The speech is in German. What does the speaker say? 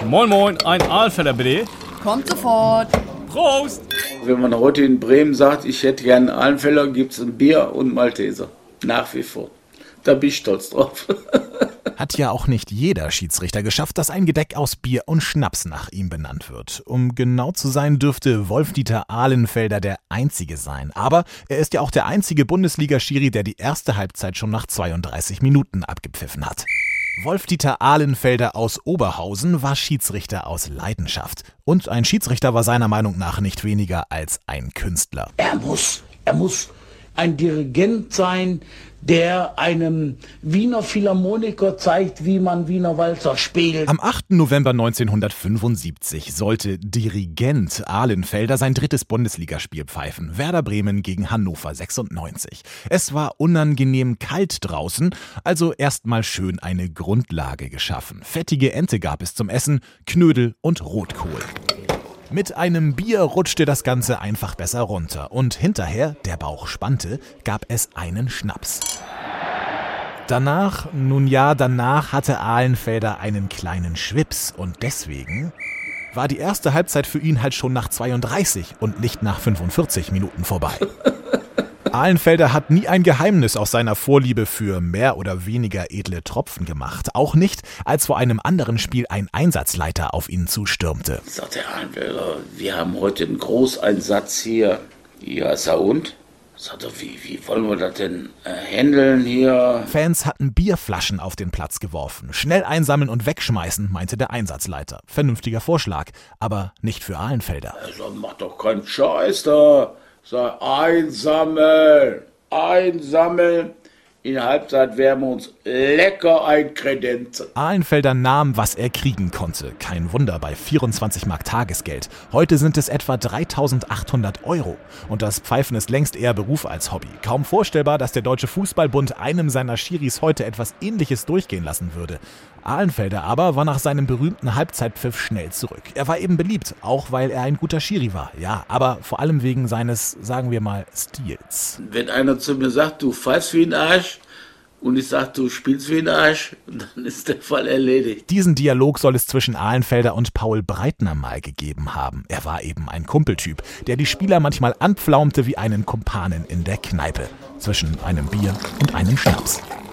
Moin Moin, ein Ahlfelder bitte. Kommt sofort. Prost! Wenn man heute in Bremen sagt, ich hätte gerne einen Ahlenfelder, gibt es ein Bier und Malteser. Nach wie vor. Da bin ich stolz drauf. Hat ja auch nicht jeder Schiedsrichter geschafft, dass ein Gedeck aus Bier und Schnaps nach ihm benannt wird. Um genau zu sein, dürfte Wolf-Dieter Ahlenfelder der Einzige sein. Aber er ist ja auch der einzige Bundesliga-Schiri, der die erste Halbzeit schon nach 32 Minuten abgepfiffen hat. Wolf-Dieter Ahlenfelder aus Oberhausen war Schiedsrichter aus Leidenschaft. Und ein Schiedsrichter war seiner Meinung nach nicht weniger als ein Künstler. Er muss ein Dirigent sein, der einem Wiener Philharmoniker zeigt, wie man Wiener Walzer spielt. Am 8. November 1975 sollte Dirigent Ahlenfelder sein drittes Bundesligaspiel pfeifen. Werder Bremen gegen Hannover 96. Es war unangenehm kalt draußen, also erstmal schön eine Grundlage geschaffen. Fettige Ente gab es zum Essen, Knödel und Rotkohl. Mit einem Bier rutschte das Ganze einfach besser runter und hinterher, der Bauch spannte, gab es einen Schnaps. Danach hatte Ahlenfelder einen kleinen Schwips und deswegen war die erste Halbzeit für ihn halt schon nach 32 und nicht nach 45 Minuten vorbei. Ahlenfelder hat nie ein Geheimnis aus seiner Vorliebe für mehr oder weniger edle Tropfen gemacht. Auch nicht, als vor einem anderen Spiel ein Einsatzleiter auf ihn zustürmte. Sagt der Ahlenfelder, wir haben heute einen Großeinsatz hier. Ja, ist er und? Sagt er, wie wollen wir das denn handeln hier? Fans hatten Bierflaschen auf den Platz geworfen. Schnell einsammeln und wegschmeißen, meinte der Einsatzleiter. Vernünftiger Vorschlag, aber nicht für Ahlenfelder. Also mach doch keinen Scheiß da. Sag, einsammeln. In der Halbzeit werden wir uns lecker einkredenzen. Ahlenfelder nahm, was er kriegen konnte. Kein Wunder bei 24 Mark Tagesgeld. Heute sind es etwa 3.800 €. Und das Pfeifen ist längst eher Beruf als Hobby. Kaum vorstellbar, dass der Deutsche Fußballbund einem seiner Schiris heute etwas Ähnliches durchgehen lassen würde. Ahlenfelder aber war nach seinem berühmten Halbzeitpfiff schnell zurück. Er war eben beliebt, auch weil er ein guter Schiri war. Ja, aber vor allem wegen seines, sagen wir mal, Stils. Wenn einer zu mir sagt, du pfeifst wie ein Arsch und ich sag, du spielst wie ein Arsch, dann ist der Fall erledigt. Diesen Dialog soll es zwischen Ahlenfelder und Paul Breitner mal gegeben haben. Er war eben ein Kumpeltyp, der die Spieler manchmal anpflaumte wie einen Kumpanen in der Kneipe. Zwischen einem Bier und einem Schnaps.